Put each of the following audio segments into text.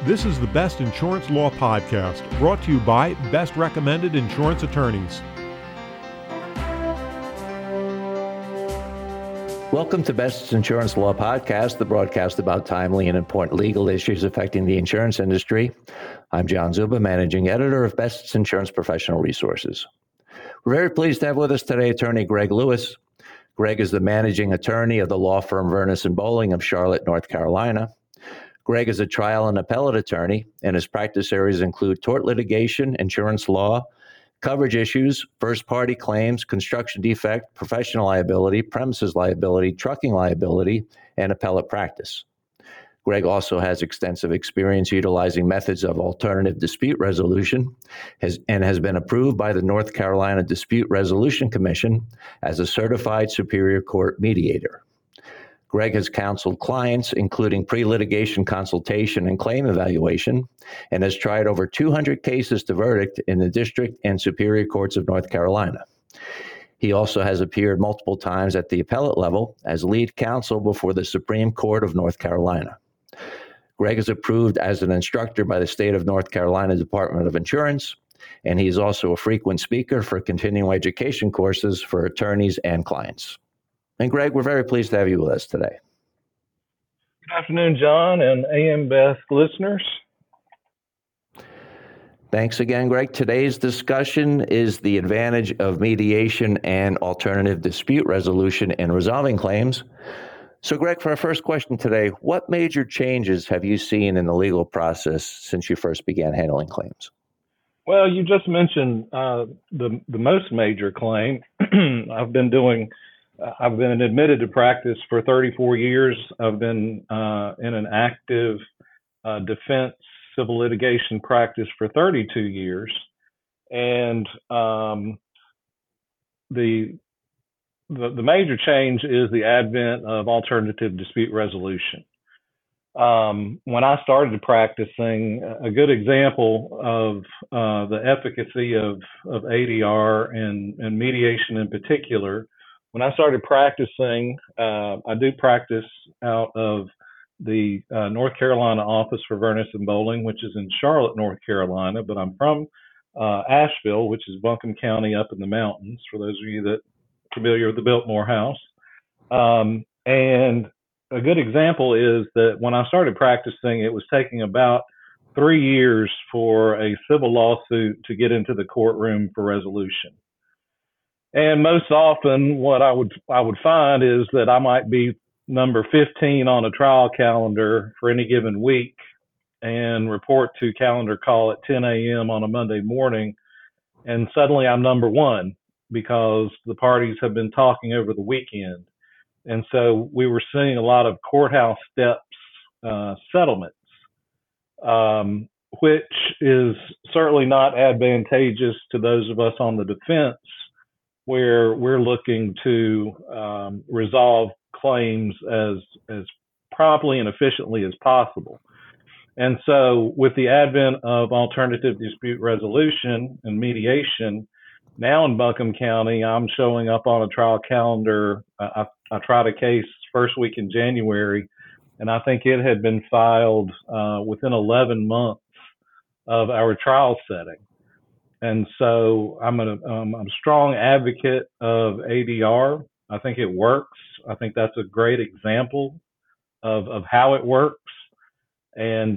This is the Best Insurance Law Podcast, brought to you by Best Recommended Insurance Attorneys. Welcome to Best Insurance Law Podcast, the broadcast about timely and important legal issues affecting the insurance industry. I'm John Zuba, Managing Editor of Best Insurance Professional Resources. We're very pleased to have with us today attorney Greg Lewis. Greg is the managing attorney of the law firm Vernus & Bowling of Charlotte, North Carolina. Greg is a trial and appellate attorney, and his practice areas include tort litigation, insurance law, coverage issues, first-party claims, construction defect, professional liability, premises liability, trucking liability, and appellate practice. Greg also has extensive experience utilizing methods of alternative dispute resolution and has been approved by the North Carolina Dispute Resolution Commission as a certified Superior Court mediator. Greg has counseled clients, including pre-litigation consultation and claim evaluation, and has tried over 200 cases to verdict in the District and Superior Courts of North Carolina. He also has appeared multiple times at the appellate level as lead counsel before the Supreme Court of North Carolina. Greg is approved as an instructor by the State of North Carolina Department of Insurance, and he is also a frequent speaker for continuing education courses for attorneys and clients. And Greg, we're very pleased to have you with us today. Good afternoon, John, and AM Best listeners. Thanks again, Greg. Today's discussion is the advantage of mediation and alternative dispute resolution in resolving claims. So, Greg, for our first question today, what major changes have you seen in the legal process since you first began handling claims? Well, you just mentioned the most major claim. I've been admitted to practice for 34 years. I've been in an active defense civil litigation practice for 32 years. And the major change is the advent of alternative dispute resolution. When I started practicing, a good example of the efficacy of ADR and mediation in particular, when I started practicing, I do practice out of the North Carolina office for Vernus & Bowling, which is in Charlotte, North Carolina, but I'm from Asheville, which is Buncombe County up in the mountains, for those of you that are familiar with the Biltmore House. And a good example is that when I started practicing, it was taking about 3 years for a civil lawsuit to get into the courtroom for resolution. And most often what I would find is that I might be number 15 on a trial calendar for any given week and report to calendar call at 10 a.m. on a Monday morning. And suddenly I'm number one because the parties have been talking over the weekend. And so we were seeing a lot of courthouse steps settlements, which is certainly not advantageous to those of us on the defense, where we're looking to resolve claims as promptly and efficiently as possible. And so with the advent of alternative dispute resolution and mediation, now in Buncombe County, I'm showing up on a trial calendar. I tried a case first week in January, and I think it had been filed within 11 months of our trial setting. And so I'm a strong advocate of ADR. I think it works. I think that's a great example of how it works. And,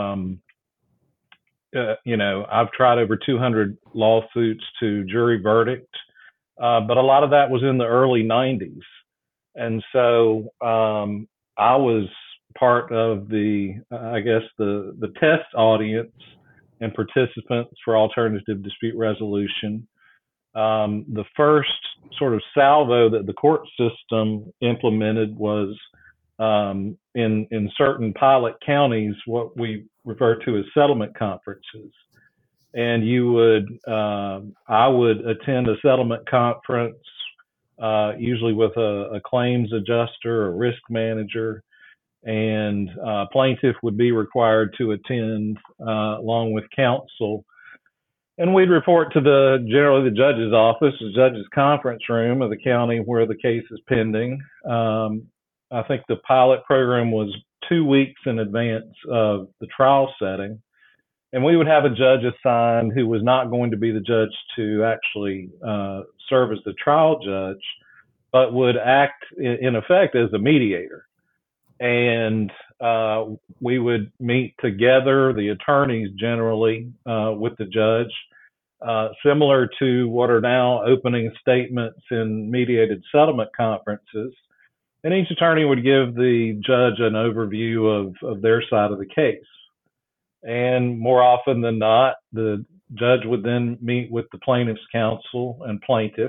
I've tried over 200 lawsuits to jury verdict, but a lot of that was in the early 90s. And so I was part of the test audience and participants for alternative dispute resolution. The first sort of salvo that the court system implemented was in certain pilot counties, what we refer to as settlement conferences. And I would attend a settlement conference, usually with a claims adjuster or risk manager, and plaintiff would be required to attend along with counsel. And we'd report to generally the judge's office, the judge's conference room of the county where the case is pending. I think the pilot program was 2 weeks in advance of the trial setting. And we would have a judge assigned who was not going to be the judge to actually serve as the trial judge, but would act in effect as a mediator. And we would meet together, the attorneys generally, with the judge, similar to what are now opening statements in mediated settlement conferences. And each attorney would give the judge an overview of their side of the case. And more often than not, the judge would then meet with the plaintiff's counsel and plaintiff,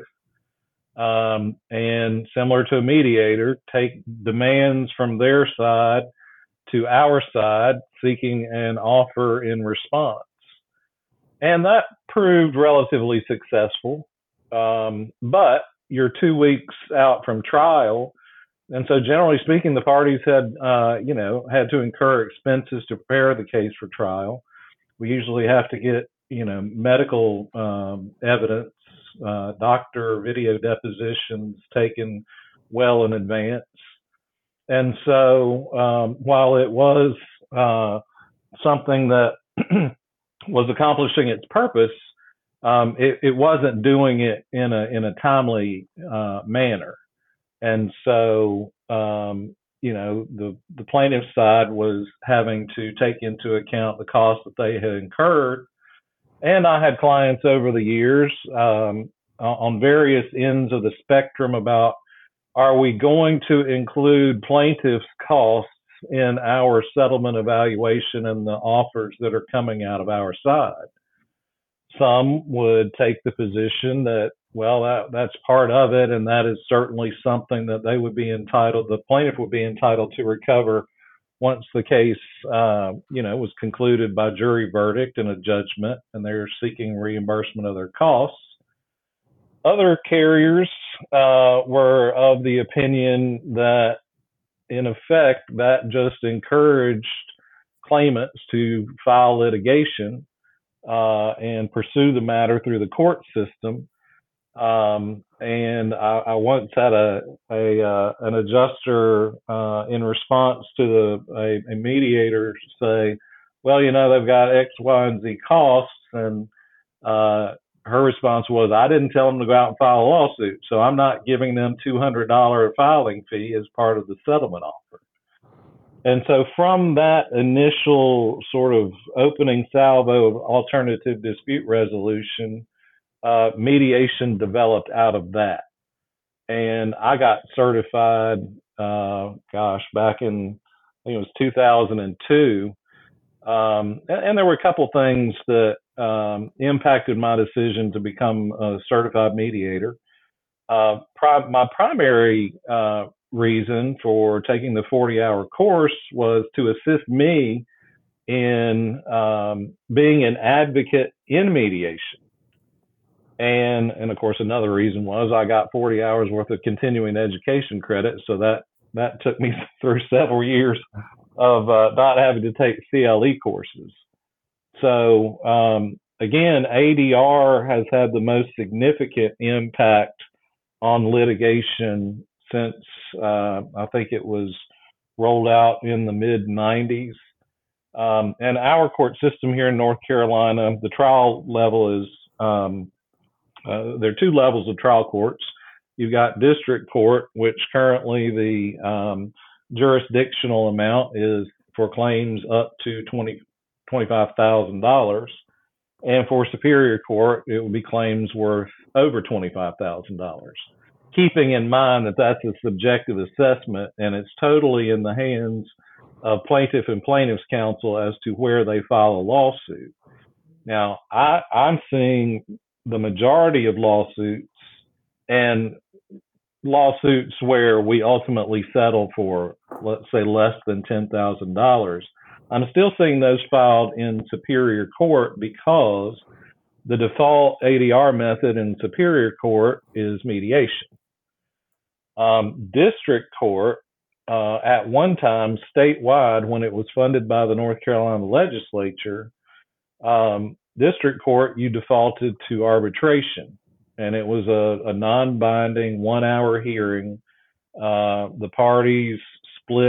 and similar to a mediator, take demands from their side to our side, seeking an offer in response. And that proved relatively successful. But you're 2 weeks out from trial. And so generally speaking, the parties had to incur expenses to prepare the case for trial. We usually have to get, medical evidence, doctor video depositions taken well in advance. And so while it was something that was accomplishing its purpose, it wasn't doing it in a timely manner. And so, the plaintiff's side was having to take into account the cost that they had incurred. And I had clients over the years on various ends of the spectrum about, are we going to include plaintiff's costs in our settlement evaluation and the offers that are coming out of our side? Some would take the position that, well, that's part of it, and that is certainly something that they would be entitled, the plaintiff would be entitled to recover once the case, was concluded by jury verdict and a judgment, and they're seeking reimbursement of their costs. Other carriers were of the opinion that, in effect, that just encouraged claimants to file litigation and pursue the matter through the court system. And I once had an adjuster in response to a mediator say, well, they've got X, Y, and Z costs. And her response was, I didn't tell them to go out and file a lawsuit, so I'm not giving them $200 filing fee as part of the settlement offer. And so from that initial sort of opening salvo of alternative dispute resolution, mediation developed out of that. And I got certified, back in, I think it was 2002. And there were a couple things that impacted my decision to become a certified mediator. My primary reason for taking the 40-hour course was to assist me in being an advocate in mediation. And of course, another reason was I got 40 hours worth of continuing education credit. So that took me through several years of not having to take CLE courses. So again, ADR has had the most significant impact on litigation since I think it was rolled out in the mid-90s. And our court system here in North Carolina, the trial level is, there are two levels of trial courts. You've got district court, which currently the jurisdictional amount is for claims up to $25,000. And for superior court, it would be claims worth over $25,000. Keeping in mind that that's a subjective assessment and it's totally in the hands of plaintiff and plaintiff's counsel as to where they file a lawsuit. Now, I'm seeing the majority of lawsuits and lawsuits where we ultimately settle for, let's say, less than $10,000. I'm still seeing those filed in superior court because the default ADR method in superior court is mediation. District court, at one time statewide, when it was funded by the North Carolina legislature, district court, you defaulted to arbitration, and it was a non-binding 1-hour hearing. The parties split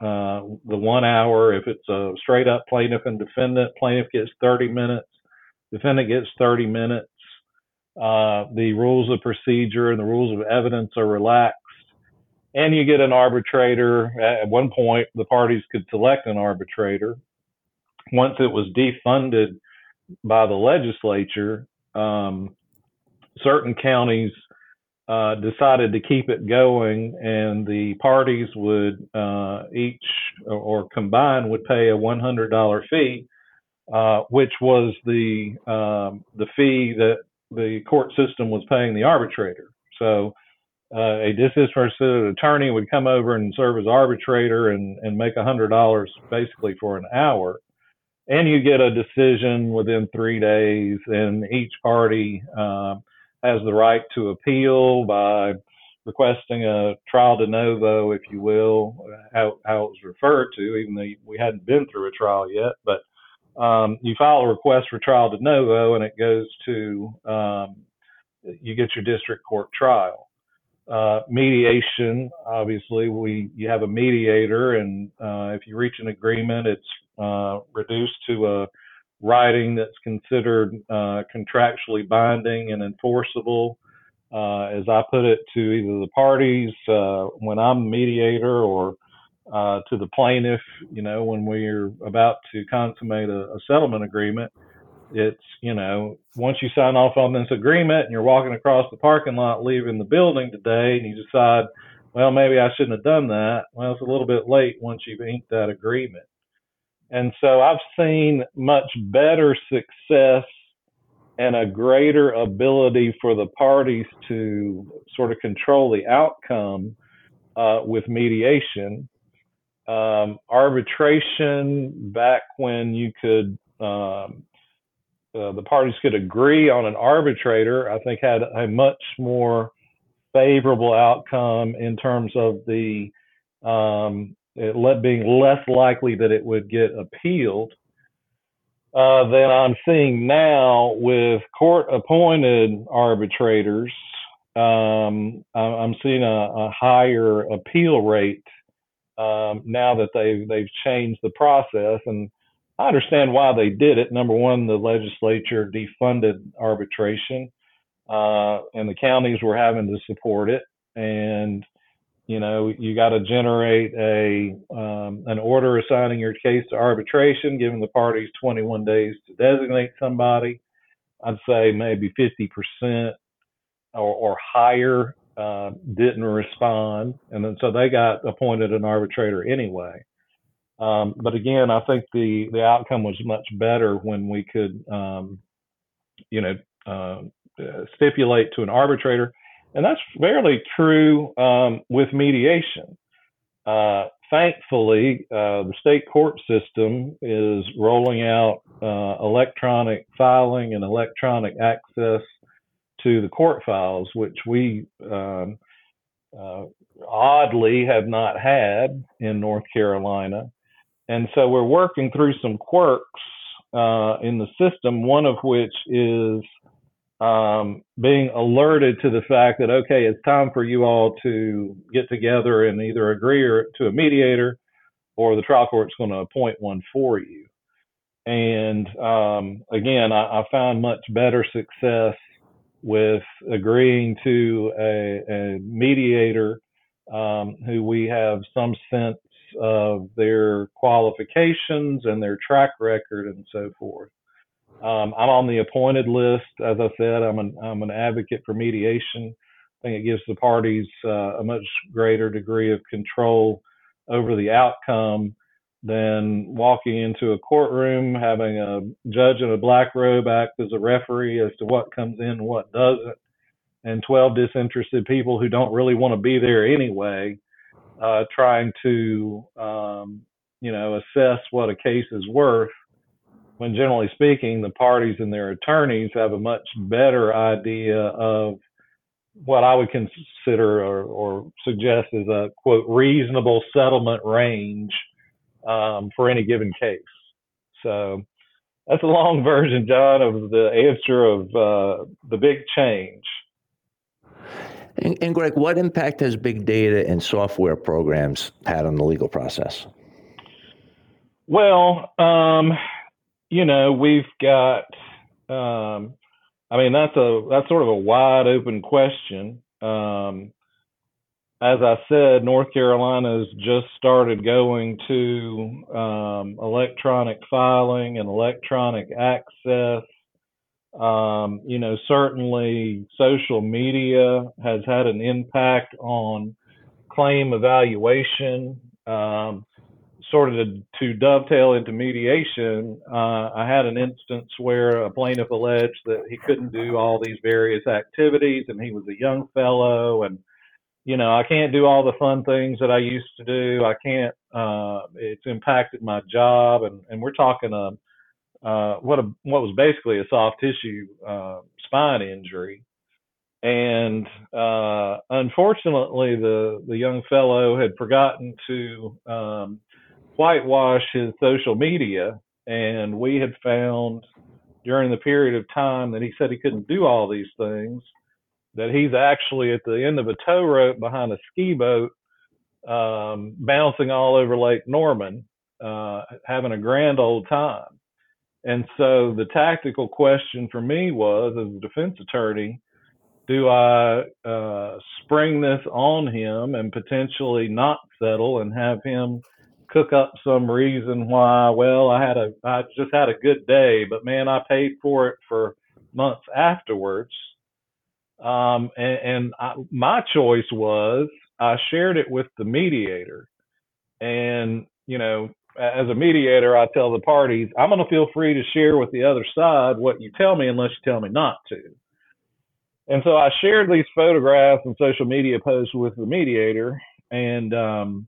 the 1 hour. If it's a straight up plaintiff and defendant, plaintiff gets 30 minutes, defendant gets 30 minutes. The rules of procedure and the rules of evidence are relaxed. And you get an arbitrator. At one point, the parties could select an arbitrator. Once it was defunded by the legislature, certain counties decided to keep it going, and the parties would each or combined would pay a $100 fee, which was the fee that the court system was paying the arbitrator. So a disinterested attorney would come over and serve as arbitrator and make $100 basically for an hour. And you get a decision within 3 days, and each party has the right to appeal by requesting a trial de novo, if you will, how it was referred to, even though we hadn't been through a trial yet. But you file a request for trial de novo, and it goes to, you get your district court trial. Mediation, obviously, you have a mediator, and if you reach an agreement, it's reduced to a writing that's considered contractually binding and enforceable, as I put it, to either the parties when I'm mediator, or to the plaintiff, when we're about to consummate a settlement agreement. It's, once you sign off on this agreement and you're walking across the parking lot leaving the building today, and you decide, well, maybe I shouldn't have done that. Well, it's a little bit late once you've inked that agreement. And so I've seen much better success and a greater ability for the parties to sort of control the outcome with mediation. Arbitration, back when you could, the parties could agree on an arbitrator, I think had a much more favorable outcome in terms of the it being less likely that it would get appealed than I'm seeing now with court-appointed arbitrators. I'm seeing a higher appeal rate now that they've changed the process, and I understand why they did it. Number one, the legislature defunded arbitration, and the counties were having to support it. And you got to generate an order assigning your case to arbitration, giving the parties 21 days to designate somebody. I'd say maybe 50% or higher didn't respond, and then so they got appointed an arbitrator anyway. But again, I think the outcome was much better when we could, stipulate to an arbitrator. And that's fairly true with mediation. Thankfully, the state court system is rolling out electronic filing and electronic access to the court files, which we oddly have not had in North Carolina. And so we're working through some quirks in the system, one of which is being alerted to the fact that, okay, it's time for you all to get together and either agree to a mediator, or the trial court's going to appoint one for you. And again, I found much better success with agreeing to a mediator who we have some sense of their qualifications and their track record and so forth. I'm on the appointed list. As I said, I'm an advocate for mediation. I think it gives the parties a much greater degree of control over the outcome than walking into a courtroom, having a judge in a black robe act as a referee as to what comes in and what doesn't, and 12 disinterested people who don't really want to be there anyway, trying to, assess what a case is worth, when generally speaking, the parties and their attorneys have a much better idea of what I would consider or suggest is a, quote, reasonable settlement range for any given case. So that's a long version, John, of the answer of the big change. And Greg, what impact has big data and software programs had on the legal process? Well, we've got, that's sort of a wide open question. As I said, North Carolina's just started going to electronic filing and electronic access. Certainly social media has had an impact on claim evaluation. Sort of to dovetail into mediation, I had an instance where a plaintiff alleged that he couldn't do all these various activities, and he was a young fellow, and I can't do all the fun things that I used to do. I can't. It's impacted my job, and we're talking what was basically a soft tissue spine injury. And unfortunately, the young fellow had forgotten to whitewash his social media, and we had found during the period of time that he said he couldn't do all these things, that he's actually at the end of a tow rope behind a ski boat, bouncing all over Lake Norman, having a grand old time. And so the tactical question for me was, as a defense attorney, do I spring this on him and potentially not settle and have him cook up some reason why, well, I just had a good day, but man, I paid for it for months afterwards. My choice was, I shared it with the mediator. And, as a mediator, I tell the parties, I'm going to feel free to share with the other side what you tell me unless you tell me not to. And so I shared these photographs and social media posts with the mediator, and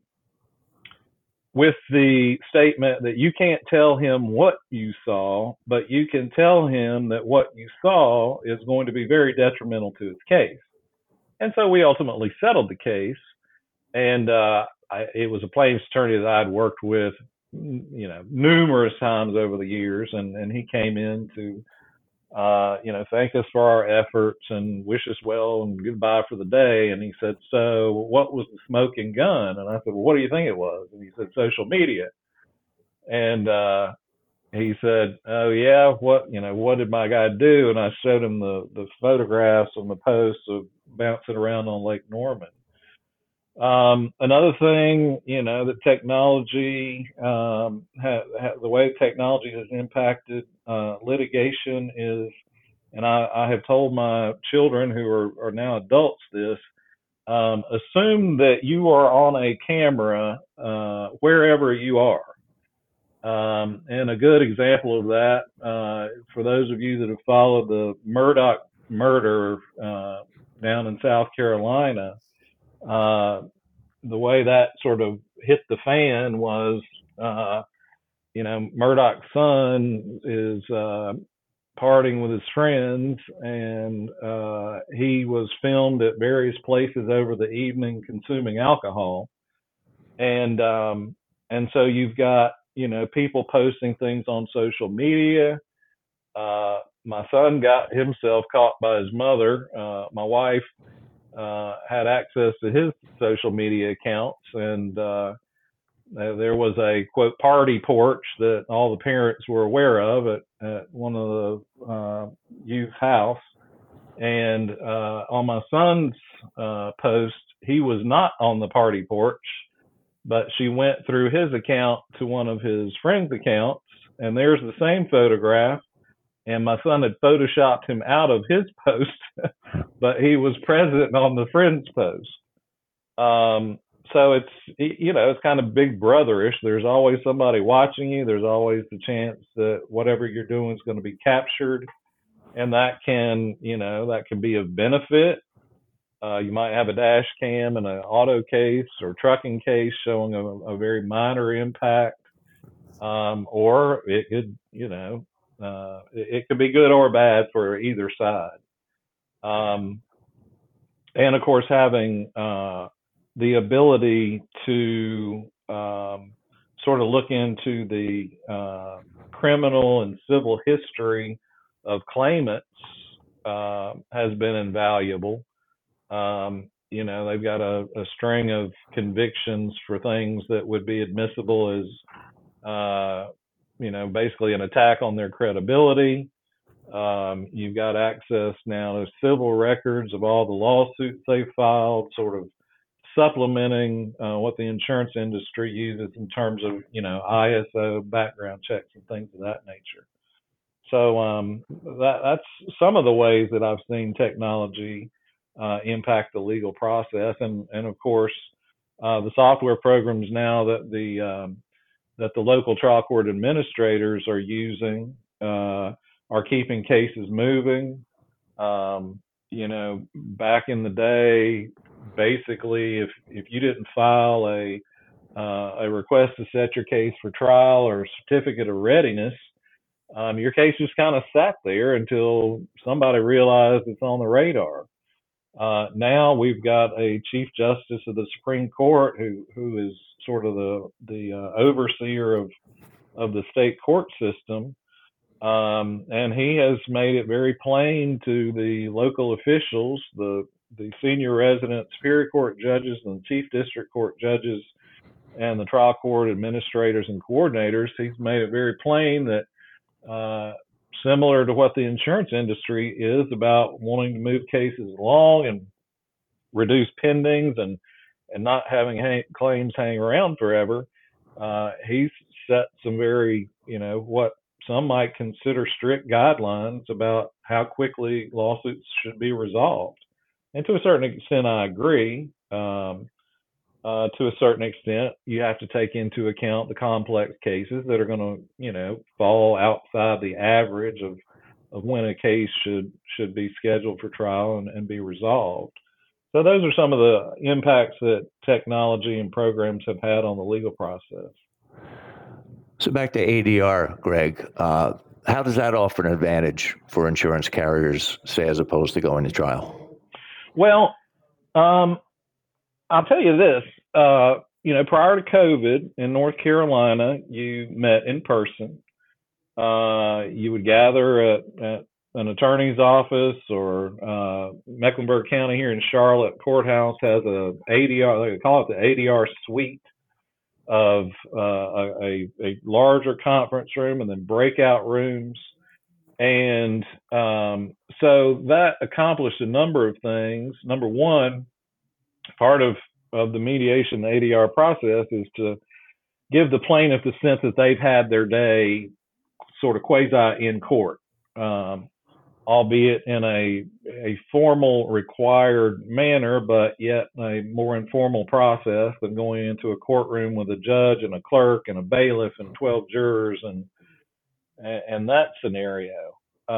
with the statement that you can't tell him what you saw, but you can tell him that what you saw is going to be very detrimental to his case. And so we ultimately settled the case. And it was a plaintiff's attorney that I'd worked with, numerous times over the years. And he came in to, thank us for our efforts and wish us well and goodbye for the day. And he said, so what was the smoking gun? And I said, well, what do you think it was? And he said, social media. And he said, oh yeah, what did my guy do? And I showed him the photographs on the posts of bouncing around on Lake Norman. Another thing, that technology, the way technology has impacted litigation is, and I have told my children who are now adults this, assume that you are on a camera wherever you are. And a good example of that, for those of you that have followed the Murdaugh murder down in South Carolina, the way that sort of hit the fan was, Murdaugh's son is partying with his friends, and he was filmed at various places over the evening consuming alcohol. And so you've got, people posting things on social media. My son got himself caught by his mother. My wife had access to his social media accounts, and there was a quote party porch that all the parents were aware of at one of the youth house. And on my son's post, he was not on the party porch, but she went through his account to one of his friends' accounts, and there's the same photograph. And my son had photoshopped him out of his post, but he was present on the friend's post. So it's kind of big brotherish. There's always somebody watching you. There's always the chance that whatever you're doing is going to be captured. And that can be of benefit. You might have a dash cam and an auto case or trucking case showing a very minor impact. Or it could, it could be good or bad for either side. And of course, having the ability to sort of look into the criminal and civil history of claimants has been invaluable. They've got a string of convictions for things that would be admissible as, basically an attack on their credibility. You've got access now to civil records of all the lawsuits they've filed, sort of supplementing what the insurance industry uses in terms of, ISO background checks and things of that nature. So that's some of the ways that I've seen technology impact the legal process, and of course the software programs now that the local trial court administrators are using are keeping cases moving. Back in the day, basically, if you didn't file a request to set your case for trial or certificate of readiness, your case just kind of sat there until somebody realized it's on the radar. Now we've got a Chief Justice of the Supreme Court who is sort of the overseer of the state court system, and he has made it very plain to the local officials, the senior resident superior court judges and the chief district court judges and the trial court administrators and coordinators. He's made it very plain that similar to what the insurance industry is about wanting to move cases along and reduce pendings and not having claims hang around forever, he's set some very, what some might consider strict guidelines about how quickly lawsuits should be resolved. And to a certain extent, I agree. To a certain extent, you have to take into account the complex cases that are going to, fall outside the average of when a case should be scheduled for trial and be resolved. So those are some of the impacts that technology and programs have had on the legal process. So back to ADR, Greg, how does that offer an advantage for insurance carriers, say, as opposed to going to trial? Well, I'll tell you this, prior to COVID in North Carolina, you met in person. You would gather at an attorney's office, or Mecklenburg County here in Charlotte Courthouse has a ADR, they call it the ADR suite, of a larger conference room and then breakout rooms. And so that accomplished a number of things. Number one, part of the mediation, the ADR process, is to give the plaintiff the sense that they've had their day sort of quasi in court, albeit in a formal required manner, but yet a more informal process than going into a courtroom with a judge and a clerk and a bailiff and 12 jurors and that scenario.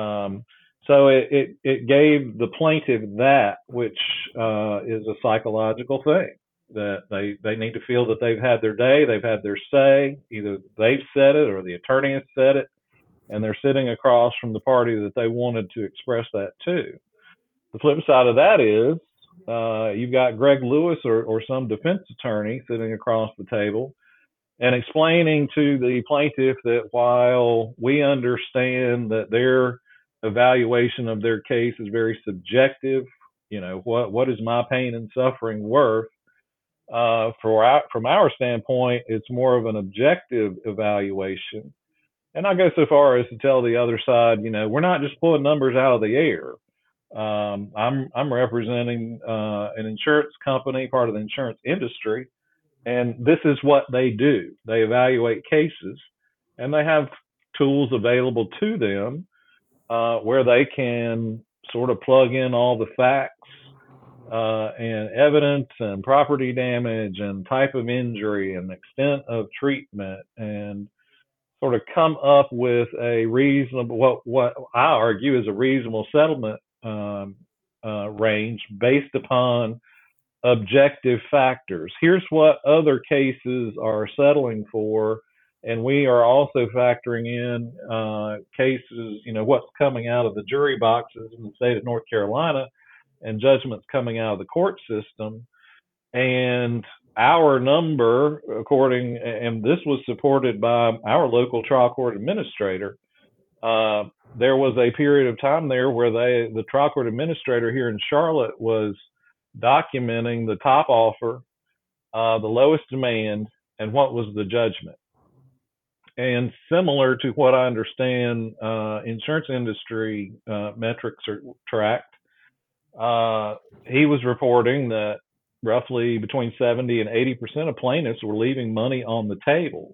So it gave the plaintiff that, which is a psychological thing, that they need to feel that they've had their day, they've had their say, either they've said it or the attorney has said it, and they're sitting across from the party that they wanted to express that to. The flip side of that is you've got Greg Lewis or some defense attorney sitting across the table and explaining to the plaintiff that while we understand that their evaluation of their case is very subjective, what is my pain and suffering worth? From our standpoint, it's more of an objective evaluation. And I go so far as to tell the other side, we're not just pulling numbers out of the air. I'm representing an insurance company, part of the insurance industry, and this is what they do. They evaluate cases, and they have tools available to them where they can sort of plug in all the facts and evidence and property damage and type of injury and extent of treatment, and sort of come up with a reasonable, what I argue is a reasonable settlement range based upon objective factors. Here's what other cases are settling for, and we are also factoring in cases, what's coming out of the jury boxes in the state of North Carolina and judgments coming out of the court system. And our number, and this was supported by our local trial court administrator, there was a period of time there where the trial court administrator here in Charlotte was documenting the top offer, the lowest demand, and what was the judgment. And similar to what I understand insurance industry metrics are tracked, he was reporting that roughly between 70 and 80% of plaintiffs were leaving money on the table.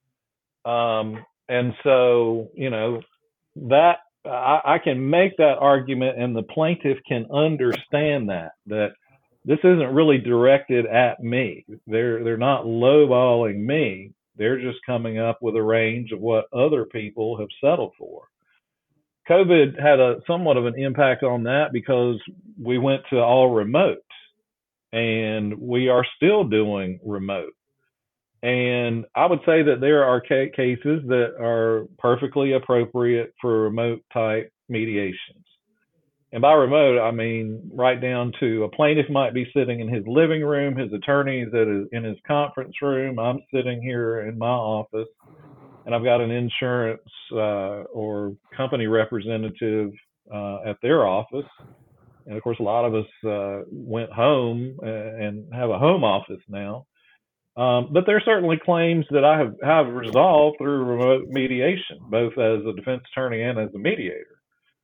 And so, that I can make that argument, and the plaintiff can understand that this isn't really directed at me. They're not lowballing me. They're just coming up with a range of what other people have settled for. COVID had somewhat of an impact on that because we went to all remote, and we are still doing remote. And I would say that there are cases that are perfectly appropriate for remote type mediations. And by remote, I mean right down to a plaintiff might be sitting in his living room, his attorney is in his conference room, I'm sitting here in my office, and I've got an insurance or company representative at their office. And of course, a lot of us went home and have a home office now. But there are certainly claims that I have resolved through remote mediation, both as a defense attorney and as a mediator.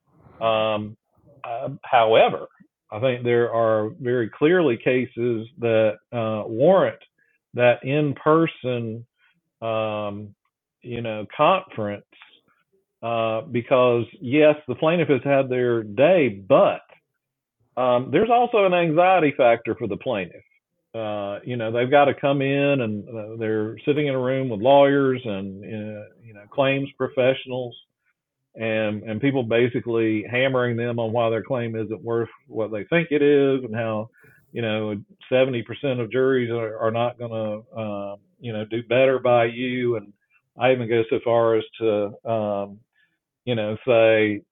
However, I think there are very clearly cases that warrant that in-person, conference, because yes, the plaintiff has had their day, but there's also an anxiety factor for the plaintiff. They've got to come in, and they're sitting in a room with lawyers and claims professionals, and people basically hammering them on why their claim isn't worth what they think it is, and how 70% of juries are not going to do better by you. And I even go so far as to say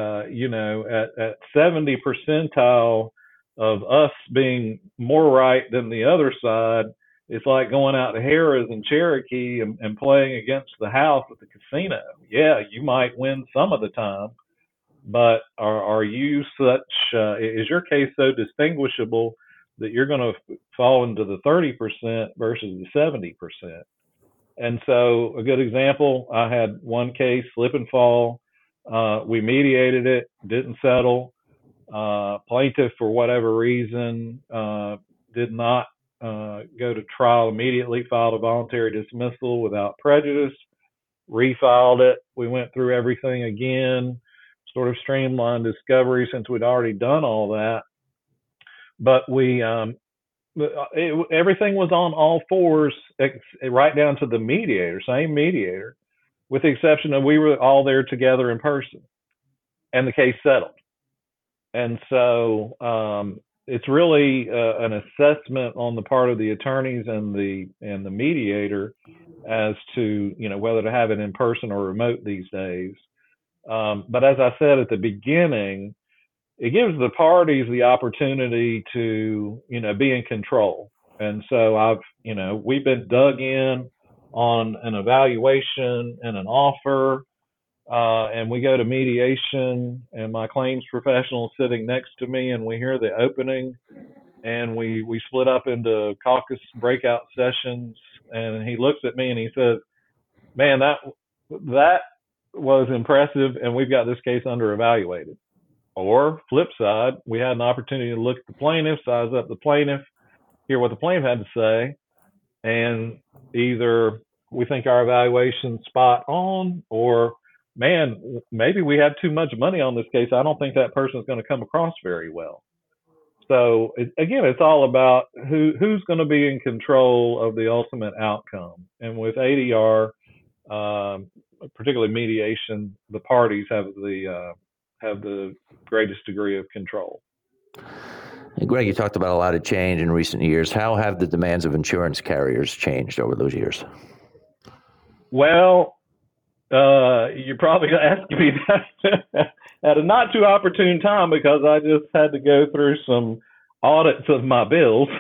at 70 percentile of us being more right than the other side, it's like going out to Harrah's and Cherokee and playing against the house at the casino. Yeah, you might win some of the time, but are you is your case so distinguishable that you're going to fall into the 30% versus the 70%? And so a good example, I had one case, slip and fall. We mediated it, didn't settle. Plaintiff, for whatever reason, did not go to trial immediately, filed a voluntary dismissal without prejudice, refiled it. We went through everything again, sort of streamlined discovery since we'd already done all that. But everything was on all fours, right down to the mediator, same mediator, with the exception of we were all there together in person, and the case settled. And so it's really an assessment on the part of the attorneys and the mediator as to whether to have it in person or remote these days. But as I said at the beginning, it gives the parties the opportunity to be in control. And so we've been dug in on an evaluation and an offer. And we go to mediation, and my claims professional is sitting next to me, and we hear the opening, and we split up into caucus breakout sessions, and he looks at me and he says, "Man, that was impressive, and we've got this case under evaluated." Or flip side, we had an opportunity to look at the plaintiff, size up the plaintiff, hear what the plaintiff had to say, and either we think our evaluation's spot on, or man, maybe we had too much money on this case. I don't think that person's going to come across very well. So again, it's all about who's going to be in control of the ultimate outcome. And with ADR, particularly mediation, the parties have the greatest degree of control. Greg, you talked about a lot of change in recent years. How have the demands of insurance carriers changed over those years? Well, you're probably asking me that at a not too opportune time, because I just had to go through some audits of my bills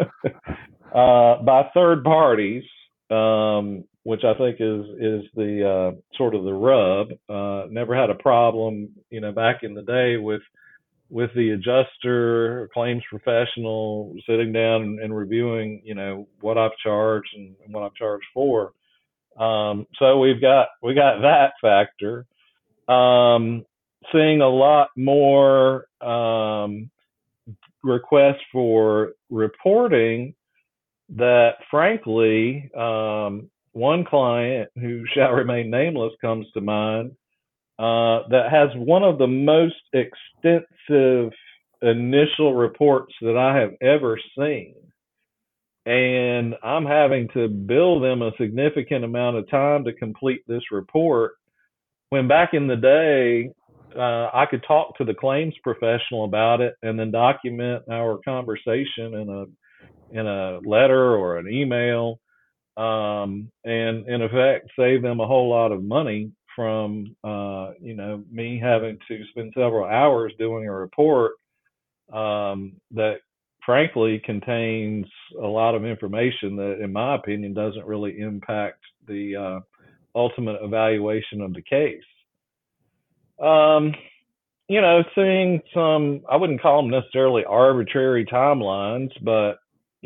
by third parties, which I think is the sort of the rub. Never had a problem, back in the day with with the adjuster, claims professional, sitting down and reviewing, what I've charged and what I've charged for. So we got that factor. Seeing a lot more requests for reporting that, frankly, one client who shall remain nameless comes to mind, that has one of the most extensive initial reports that I have ever seen. And I'm having to bill them a significant amount of time to complete this report, when back in the day, I could talk to the claims professional about it and then document our conversation in a letter or an email, and in effect save them a whole lot of money from me having to spend several hours doing a report that frankly contains a lot of information that, in my opinion, doesn't really impact the ultimate evaluation of the case. Seeing some, I wouldn't call them necessarily arbitrary timelines, but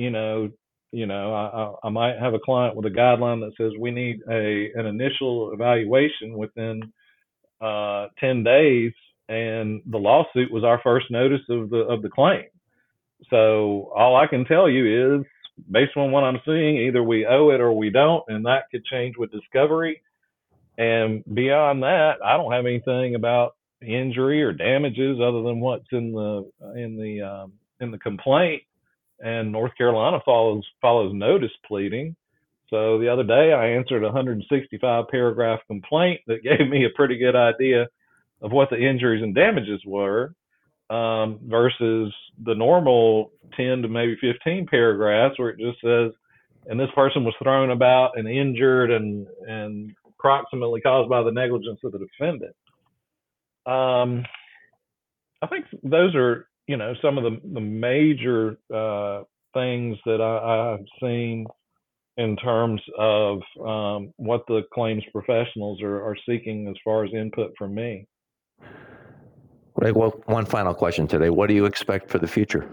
I might have a client with a guideline that says we need an initial evaluation within 10 days, and the lawsuit was our first notice of the claim. So all I can tell you is, based on what I'm seeing, either we owe it or we don't, and that could change with discovery. And beyond that, I don't have anything about injury or damages other than what's in the complaint. And North Carolina follows notice pleading. So the other day I answered a 165 paragraph complaint that gave me a pretty good idea of what the injuries and damages were, versus the normal 10 to maybe 15 paragraphs where it just says, and this person was thrown about and injured and approximately caused by the negligence of the defendant. I think those are, some of the major things that I've seen in terms of what the claims professionals are seeking as far as input from me. Greg, well, one final question today. What do you expect for the future?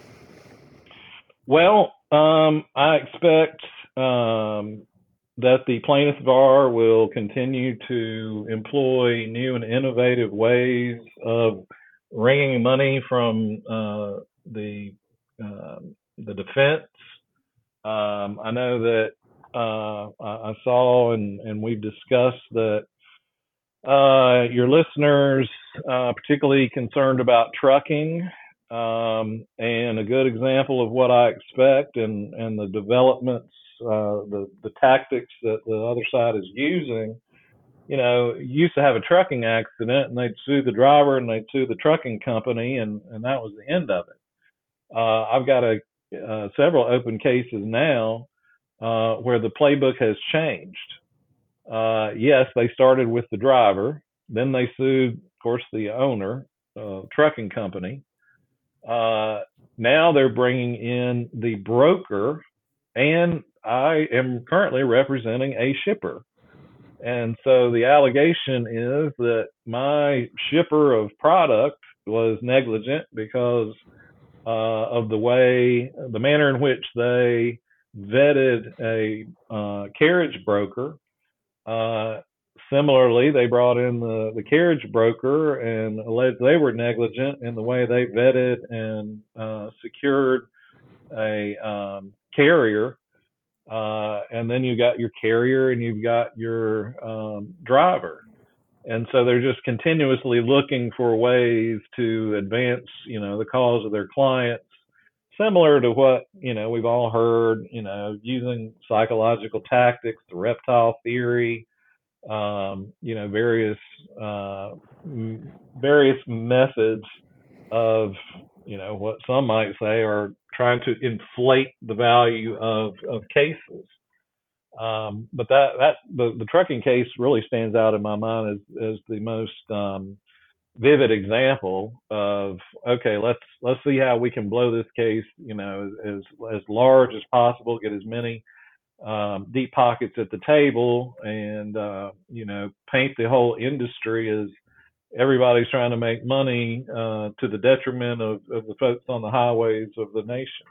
Well, I expect that the plaintiff bar will continue to employ new and innovative ways of wringing money from the defense. I know that I saw and we've discussed that your listeners, particularly concerned about trucking, and a good example of what I expect and the developments, the tactics that the other side is using. Used to have a trucking accident and they'd sue the driver and they'd sue the trucking company, and that was the end of it. I've got several open cases now where the playbook has changed. Yes, they started with the driver, then they sued, of course, the owner, trucking company. Now they're bringing in the broker, and I am currently representing a shipper. And so the allegation is that my shipper of product was negligent because of the manner in which they vetted a carriage broker. Similarly, they brought in the carriage broker and alleged they were negligent in the way they vetted and secured a carrier. And then you got your carrier and you've got your driver. And so they're just continuously looking for ways to advance, the cause of their clients, similar to what, we've all heard, using psychological tactics, the reptile theory, various methods of, what some might say are trying to inflate the value of cases. But the trucking case really stands out in my mind as the most vivid example of, okay, let's see how we can blow this case, as large as possible, get as many deep pockets at the table, and paint the whole industry everybody's trying to make money to the detriment of the folks on the highways of the nation.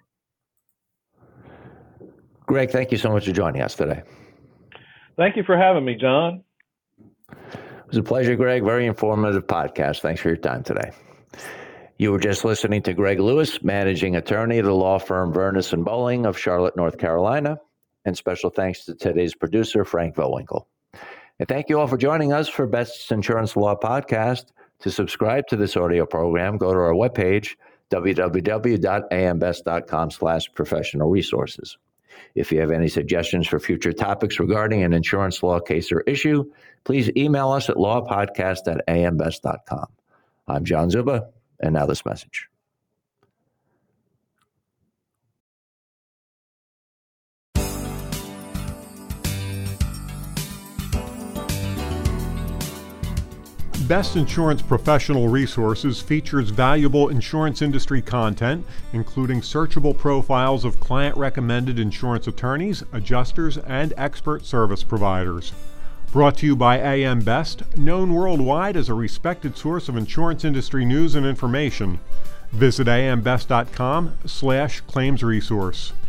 Greg, thank you so much for joining us today. Thank you for having me, John. It was a pleasure, Greg. Very informative podcast. Thanks for your time today. You were just listening to Greg Lewis, managing attorney at the law firm Vernus & Bowling of Charlotte, North Carolina. And special thanks to today's producer, Frank Vowinkle. And thank you all for joining us for Best's Insurance Law Podcast. To subscribe to this audio program, go to our webpage, www.ambest.com/professional resources. If you have any suggestions for future topics regarding an insurance law case or issue, please email us at lawpodcast@ambest.com. I'm John Zuba, and now this message. Best Insurance Professional Resources features valuable insurance industry content, including searchable profiles of client-recommended insurance attorneys, adjusters, and expert service providers. Brought to you by AM Best, known worldwide as a respected source of insurance industry news and information. Visit ambest.com/claims resource.